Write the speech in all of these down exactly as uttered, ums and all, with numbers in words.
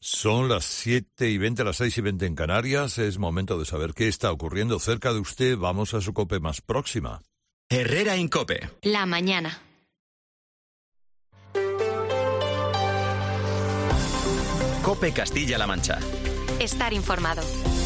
Son las siete y veinte, las seis y veinte en Canarias. Es momento de saber qué está ocurriendo cerca de usted. Vamos a su COPE más próxima. Herrera en COPE. La mañana. COPE Castilla-La Mancha. Estar informado.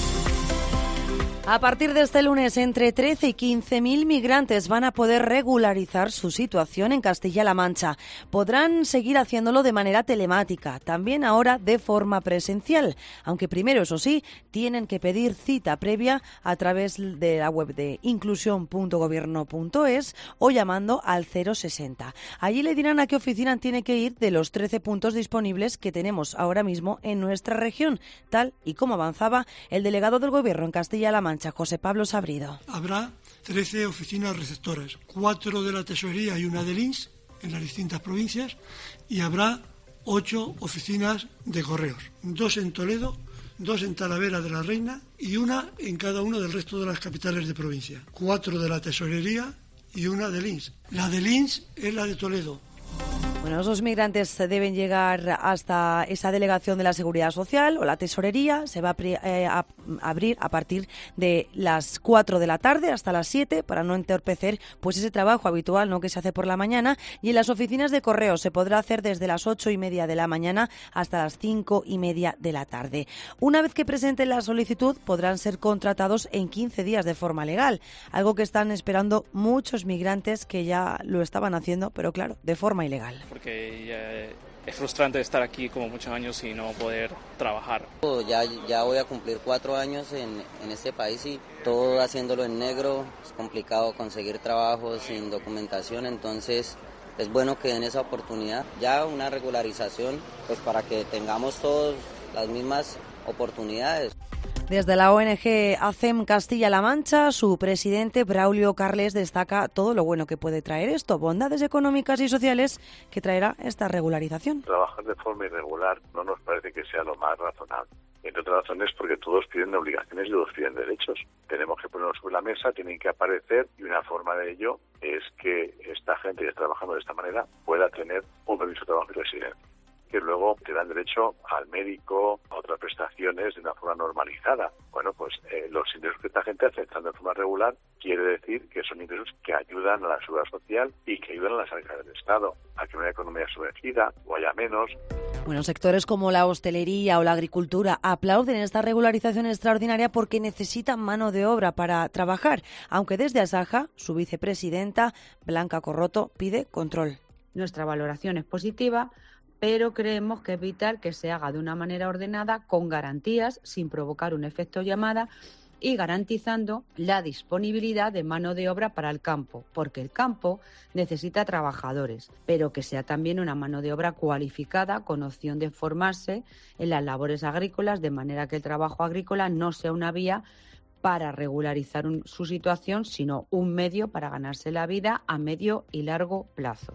A partir de este lunes, entre trece y quince mil migrantes van a poder regularizar su situación en Castilla-La Mancha. Podrán seguir haciéndolo de manera telemática, también ahora de forma presencial, aunque primero, eso sí, tienen que pedir cita previa a través de la web de inclusión punto gobierno punto es o llamando al cero sesenta. Allí le dirán a qué oficina tiene que ir de los trece puntos disponibles que tenemos ahora mismo en nuestra región, tal y como avanzaba el delegado del Gobierno en Castilla-La Mancha, José Pablo Sabrido. Habrá trece oficinas receptoras, cuatro de la Tesorería y una del I N S en las distintas provincias, y habrá ocho oficinas de correos, dos en Toledo, dos en Talavera de la Reina y una en cada una del resto de las capitales de provincia, cuatro de la Tesorería y una del I N S. La del I N S es la de Toledo. Bueno, esos migrantes deben llegar hasta esa delegación de la Seguridad Social o la Tesorería. Se va a, eh, a abrir a partir de las cuatro de la tarde hasta las siete para no entorpecer pues ese trabajo habitual, ¿no?, que se hace por la mañana. Y en las oficinas de correo se podrá hacer desde las ocho y media de la mañana hasta las cinco y media de la tarde. Una vez que presenten la solicitud, podrán ser contratados en quince días de forma legal, algo que están esperando muchos migrantes que ya lo estaban haciendo, pero claro, de forma ilegal. Porque ya es frustrante estar aquí como muchos años y no poder trabajar. Ya, ya voy a cumplir cuatro años en, en este país y todo haciéndolo en negro. Es complicado conseguir trabajo sin documentación, entonces es bueno que den esa oportunidad. Ya una regularización, pues para que tengamos todos las mismas oportunidades. Desde la O N G ACEM Castilla-La Mancha, su presidente Braulio Carles destaca todo lo bueno que puede traer esto, bondades económicas y sociales que traerá esta regularización. Trabajar de forma irregular no nos parece que sea lo más razonable. Entre otras razones porque todos piden obligaciones y todos piden derechos. Tenemos que ponerlos sobre la mesa, tienen que aparecer, y una forma de ello es que esta gente que está trabajando de esta manera pueda tener un permiso de trabajo y residencia, que luego te dan derecho al médico, a otras prestaciones de una forma normalizada. Bueno, pues eh, los ingresos que esta gente hace estando de forma regular quiere decir que son ingresos que ayudan a la seguridad social y que ayudan a la sanidad del Estado, a que una economía sumergida o haya menos. Bueno, sectores como la hostelería o la agricultura aplauden esta regularización extraordinaria porque necesitan mano de obra para trabajar, aunque desde Asaja, su vicepresidenta, Blanca Corroto, pide control. Nuestra valoración es positiva, pero creemos que es vital que se haga de una manera ordenada, con garantías, sin provocar un efecto llamada y garantizando la disponibilidad de mano de obra para el campo, porque el campo necesita trabajadores, pero que sea también una mano de obra cualificada con opción de formarse en las labores agrícolas, de manera que el trabajo agrícola no sea una vía para regularizar un, su situación, sino un medio para ganarse la vida a medio y largo plazo.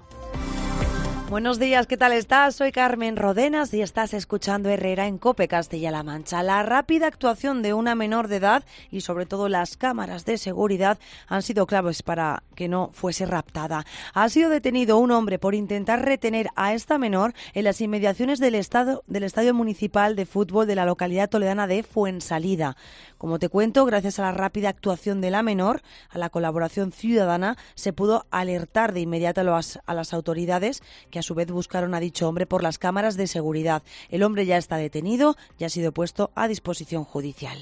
Buenos días, ¿qué tal estás? Soy Carmen Rodenas y estás escuchando Herrera en COPE Castilla-La Mancha. La rápida actuación de una menor de edad y sobre todo las cámaras de seguridad han sido claves para que no fuese raptada. Ha sido detenido un hombre por intentar retener a esta menor en las inmediaciones del, estado, del Estadio Municipal de Fútbol de la localidad toledana de Fuensalida. Como te cuento, gracias a la rápida actuación de la menor, a la colaboración ciudadana, se pudo alertar de inmediato a, los, a las autoridades, que a su vez buscaron a dicho hombre por las cámaras de seguridad. El hombre ya está detenido y ha sido puesto a disposición judicial.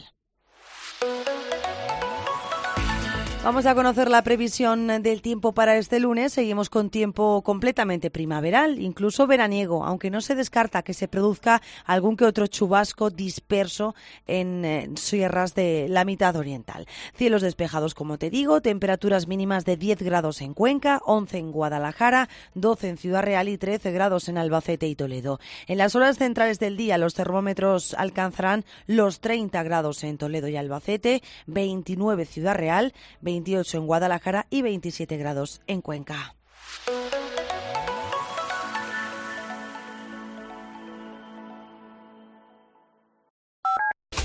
Vamos a conocer la previsión del tiempo para este lunes. Seguimos con tiempo completamente primaveral, incluso veraniego, aunque no se descarta que se produzca algún que otro chubasco disperso en, en sierras de la mitad oriental. Cielos despejados, como te digo, temperaturas mínimas de diez grados en Cuenca, once en Guadalajara, doce en Ciudad Real y trece grados en Albacete y Toledo. En las horas centrales del día los termómetros alcanzarán los treinta grados en Toledo y Albacete, veintinueve Ciudad Real, veintiocho en Guadalajara y veintisiete grados en Cuenca.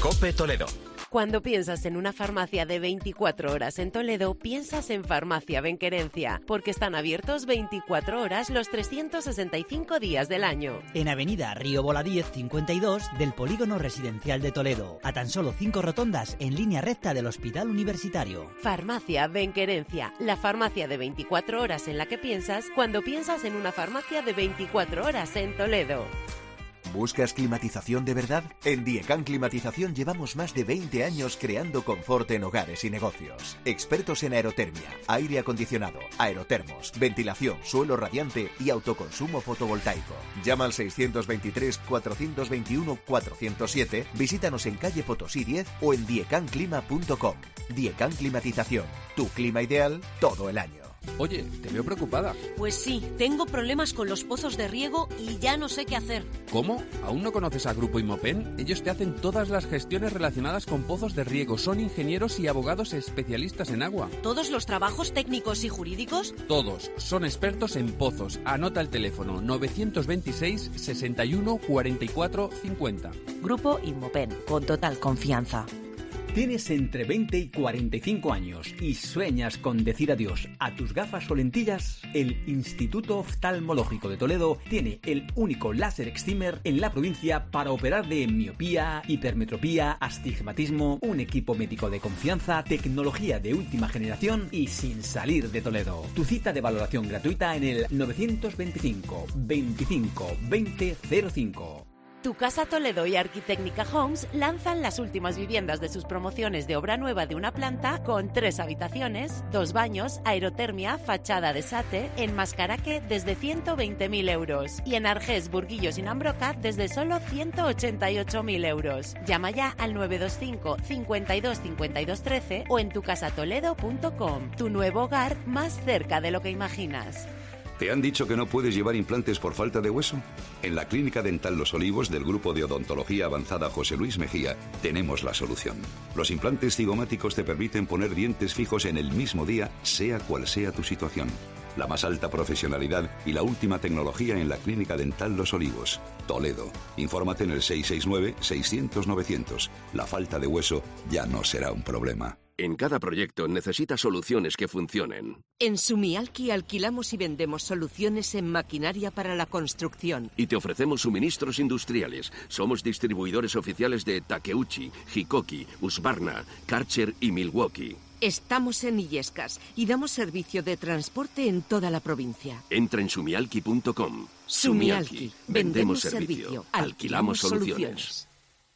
COPE Toledo. Cuando piensas en una farmacia de veinticuatro horas en Toledo, piensas en Farmacia Benquerencia, porque están abiertos veinticuatro horas los trescientos sesenta y cinco días del año. En Avenida Río Voladíez cincuenta y dos del Polígono Residencial de Toledo, a tan solo cinco rotondas en línea recta del Hospital Universitario. Farmacia Benquerencia, la farmacia de veinticuatro horas en la que piensas cuando piensas en una farmacia de veinticuatro horas en Toledo. ¿Buscas climatización de verdad? En Diecan Climatización llevamos más de veinte años creando confort en hogares y negocios. Expertos en aerotermia, aire acondicionado, aerotermos, ventilación, suelo radiante y autoconsumo fotovoltaico. Llama al seiscientos veintitrés, cuatrocientos veintiuno, cuatrocientos siete, visítanos en calle Potosí diez o en diecan clima punto com. Diecan Climatización, tu clima ideal todo el año. Oye, te veo preocupada. Pues sí, tengo problemas con los pozos de riego y ya no sé qué hacer. ¿Cómo? ¿Aún no conoces a Grupo Inmopen? Ellos te hacen todas las gestiones relacionadas con pozos de riego. Son ingenieros y abogados especialistas en agua. ¿Todos los trabajos técnicos y jurídicos? Todos. Son expertos en pozos. Anota el teléfono novecientos veintiséis, sesenta y uno, cuarenta y cuatro, cincuenta. Grupo Inmopen, con total confianza. Tienes entre veinte y cuarenta y cinco años y sueñas con decir adiós a tus gafas o lentillas. El Instituto Oftalmológico de Toledo tiene el único láser excimer en la provincia para operar de miopía, hipermetropía, astigmatismo, un equipo médico de confianza, tecnología de última generación y sin salir de Toledo. Tu cita de valoración gratuita en el novecientos veinticinco, veinticinco, veinte cero cinco. Tu Casa Toledo y Arquitecnica Homes lanzan las últimas viviendas de sus promociones de obra nueva de una planta con tres habitaciones, dos baños, aerotermia, fachada de sate, en Mascaraque desde ciento veinte mil euros y en Argés, Burguillos y Nambroca desde solo ciento ochenta y ocho mil euros. Llama ya al nueve dos cinco, cincuenta y dos, cincuenta y dos, trece o en tu casa toledo punto com. Tu nuevo hogar más cerca de lo que imaginas. ¿Te han dicho que no puedes llevar implantes por falta de hueso? En la Clínica Dental Los Olivos del Grupo de Odontología Avanzada José Luis Mejía tenemos la solución. Los implantes cigomáticos te permiten poner dientes fijos en el mismo día, sea cual sea tu situación. La más alta profesionalidad y la última tecnología en la Clínica Dental Los Olivos, Toledo. Infórmate en el seis seis nueve, seiscientos, novecientos. La falta de hueso ya no será un problema. En cada proyecto necesita soluciones que funcionen. En Sumialki alquilamos y vendemos soluciones en maquinaria para la construcción. Y te ofrecemos suministros industriales. Somos distribuidores oficiales de Takeuchi, Hikoki, Husqvarna, Karcher y Milwaukee. Estamos en Illescas y damos servicio de transporte en toda la provincia. Entra en sumialki punto com. Sumialki. Vendemos servicio. Alquilamos soluciones.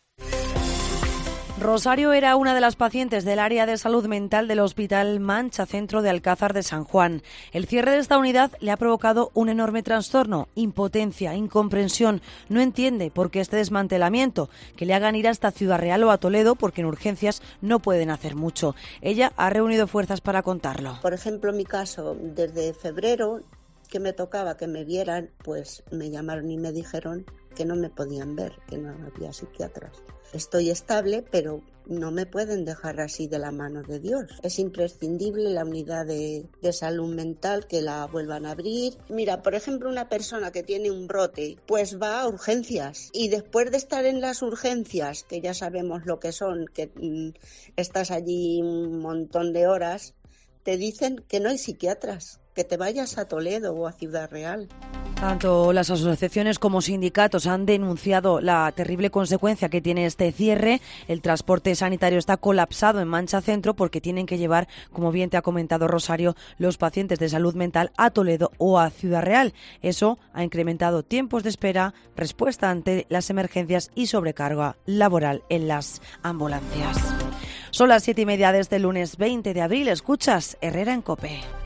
Rosario era una de las pacientes del área de salud mental del Hospital Mancha Centro de Alcázar de San Juan. El cierre de esta unidad le ha provocado un enorme trastorno, impotencia, incomprensión. No entiende por qué este desmantelamiento, que le hagan ir hasta Ciudad Real o a Toledo, porque en urgencias no pueden hacer mucho. Ella ha reunido fuerzas para contarlo. Por ejemplo, en mi caso, desde febrero, que me tocaba que me vieran, pues me llamaron y me dijeron que no me podían ver, que no había psiquiatras. Estoy estable, pero no me pueden dejar así de la mano de Dios. Es imprescindible la unidad de, de salud mental, que la vuelvan a abrir. Mira, por ejemplo, una persona que tiene un brote, pues va a urgencias. Y después de estar en las urgencias, que ya sabemos lo que son, que mm, estás allí un montón de horas, te dicen que no hay psiquiatras, que te vayas a Toledo o a Ciudad Real. Tanto las asociaciones como sindicatos han denunciado la terrible consecuencia que tiene este cierre. El transporte sanitario está colapsado en Mancha Centro porque tienen que llevar, como bien te ha comentado Rosario, los pacientes de salud mental a Toledo o a Ciudad Real. Eso ha incrementado tiempos de espera, respuesta ante las emergencias y sobrecarga laboral en las ambulancias. Son las siete y media de este lunes veinte de abril. Escuchas Herrera en COPE.